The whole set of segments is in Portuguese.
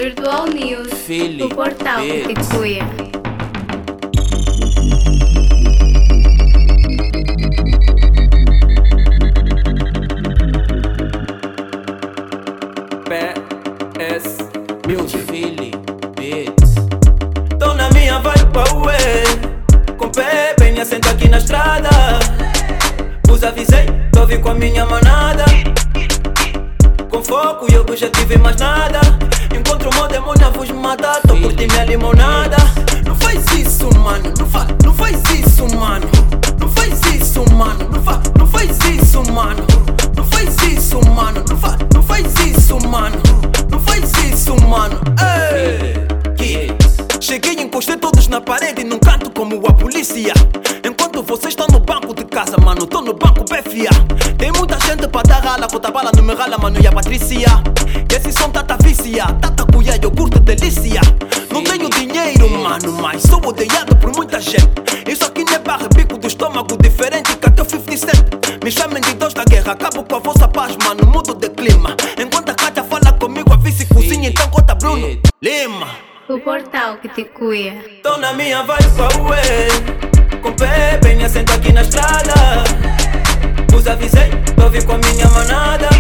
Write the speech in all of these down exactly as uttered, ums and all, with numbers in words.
Virtual News, Philly, o portal que te cuia. P S Music Philly, Beats. Tô na minha vibe pra ué, com pé bem assento aqui na estrada. Vos avisei, tô vim com a minha manada. Com foco e objetivo e mais nada. Encontro o meu demônio, vos matar. Tô curtindo minha limonada. Não faz isso, mano, não, fa não faz isso, mano. Não faz isso, mano, não, fa não faz isso, mano. Não faz isso, mano, não, fa não faz isso, mano. Não faz isso, mano. Ei, que cheguei e encostei todos na parede num canto como a polícia. Enquanto vocês estão no banco de casa, mano, tô no banco P F A. Tem muita gente pra dar rala, conta bala não me rala, mano, e a Patrícia. Esse som tá vicia, tata cuia, eu curto delícia. Não tenho dinheiro, mano, mas sou odiado por muita gente. Isso aqui não é barra, bico do estômago diferente que até o cinquenta Cent. Me chamem de Deus da guerra, acabo com a vossa paz, mano, mudo de clima. Enquanto a Cátia fala comigo, a vice cozinha, então conta Bruno Lima. O portal que te cuia. Tô na minha vibe pra ué, com pé bem assento aqui na estrada. Vos avisei, tô vim com a minha manada.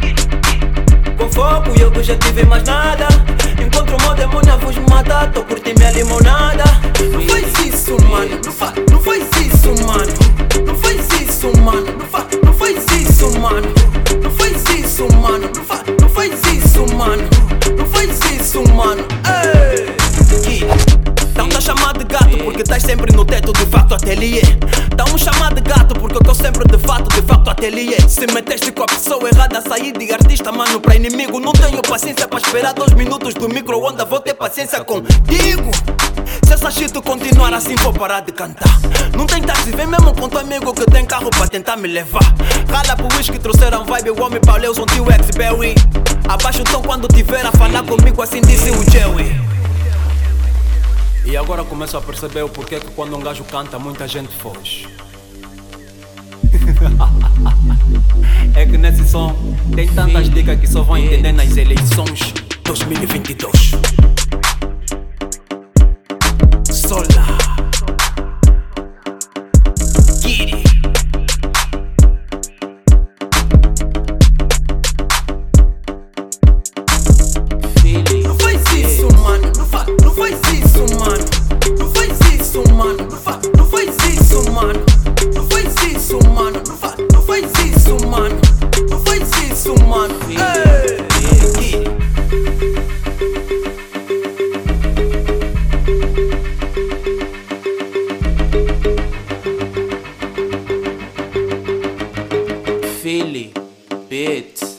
Com foco e objetivo e mais nada. Encontro o meu demônio, vos matar. Tô curtindo minha limonada. Não faz isso, mano, não, fa não faz isso, mano. Não faz isso, mano, não, fa não faz isso, mano. Não faz isso, mano, não, fa não faz isso, mano. Não faz isso, mano. Ei, Tão tá chamado de gato porque estás sempre no teto, de facto ateliê. Tão me chamado de gato porque eu tô sempre de fato, de facto ateliê. Se meteste com a pessoa errada, saí de artista, mano, pra inimigo. Não tenho paciência pra esperar dois minutos do micro-onda, vou ter paciência contigo. Se essa shit continuar assim, vou parar de cantar. Não tem táxi, vem mesmo com teu amigo que tem carro pra tentar me levar. Rala pro whisky, trouxeram vibe, o homem pauleus, um tio ex-Berry. Abaixa então quando tiver a falar comigo, assim disse o Joey. E agora começo a perceber o porquê que quando um gajo canta muita gente foge. É que nesse som tem tantas dicas que só vão entender nas eleições dois mil e vinte e dois. Sola Giri. Não faz isso, mano, não, fa não faz isso, mano. Não faz isso, mano, não, fa não faz isso, mano. Não faz isso, mano, não, fa não faz isso, mano. Não faz isso, mano. Ei, Philly, Beats.